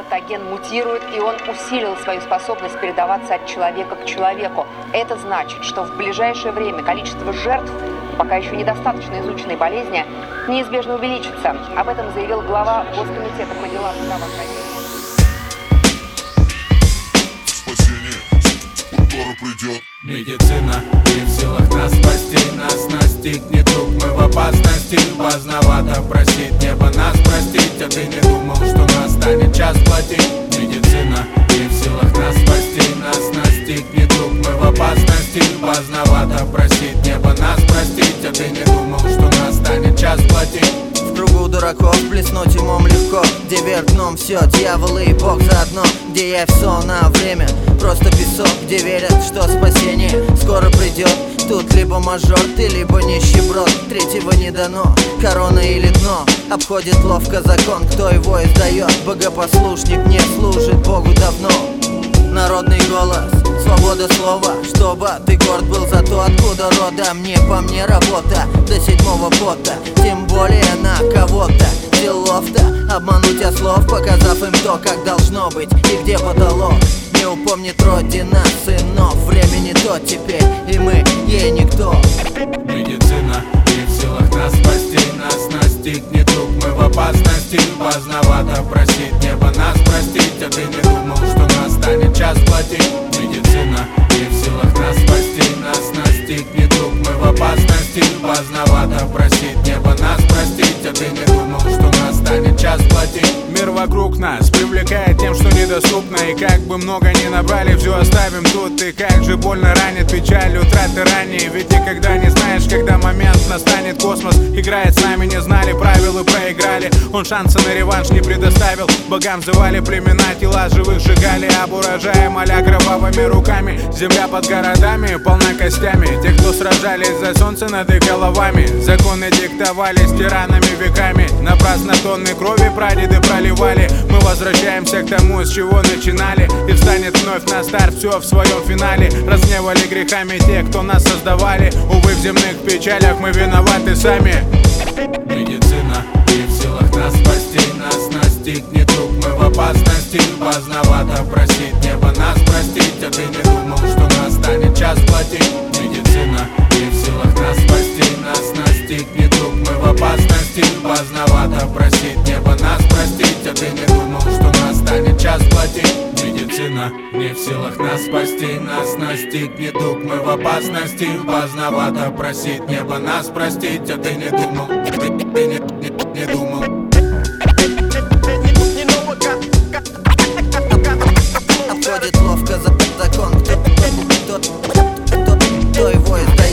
патоген мутирует, и он усилил свою способность передаваться от человека к человеку. Это значит, что в ближайшее время количество жертв пока еще недостаточно изученной болезни неизбежно увеличится. Об этом заявил глава Госкомитета по делам здравоохранения. Медицина не в силах нас спасти, нас настигнет друг, мы в опасности. Поздновато просить небо нас простить, а ты не думал, что настанет час платить. Медицина не в силах нас спасти, нас настигнет друг, мы в опасности. Поздновато просить небо нас простить, а ты не думал, что настанет час платить. В кругу дураков блеснуть умом легко, где вверх дном все, дьяволы и Бог заодно. Где я все на время, просто песок, где верят, что спасение скоро придет. Тут либо мажор ты, либо нищеброд, третьего не дано, корона или дно. Обходит ловко закон, кто его издает. Богопослушник не служит Богу давно. Народный голос, свобода слова, чтобы ты горд был за то, откуда рода. Мне по мне работа до 7-го пота, тем более на кого-то делов-то обмануть от слов, показав им то, как должно быть и где потолок. Не упомнит родина сынов, время не то теперь, и мы ей никто. Медицина не в силах нас спасти, нас настигнет друг, мы в опасности. Поздновато просить небо нас простить, а ты не думал, что настанет час платить. Медицина не в силах нас спасти, нас настигнет друг, мы в опасности. Поздновато просить небо нас простить, а ты не думал, что настанет час платить. Мир вокруг нас привлекает тем, что недоступно. И как бы много ни набрали, все оставим тут. И как же больно ранит печаль утраты ранее. Ведь никогда не знаешь, когда момент настанет. Космос играет с нами, не знали правил и проиграли. Он шанса на реванш не предоставил. Богам взывали племена, тела живых сжигали. Об урожае моля кровавыми руками. Земля под городами полна костями. Те, кто сражались за солнце над их головами. Законы диктовались тиранами веками. Напрасно тонны крови прадеды проливали. Мы возвращаемся к тому, с чего начинали. И встанет вновь на старт все в своем финале. Разгневали грехами те, кто нас создавали. Увы, в земных печалях мы виноваты сами. Медицина не в силах нас спасти, нас настигнет друг, мы в опасности. Поздновато просить небо нас простить, а ты не думал, что настанет час платить. Медицина не в силах нас спасти, нас настигнет друг, мы в опасности. Поздновато просить небо нас простить, а ты не думал, что настанет час платить. Медицина не в силах нас спасти, нас настигнет друг, мы в опасности. Поздновато просить небо нас простить, а ты не думал, ты не думал. Обходит ловко закон, кто его издает.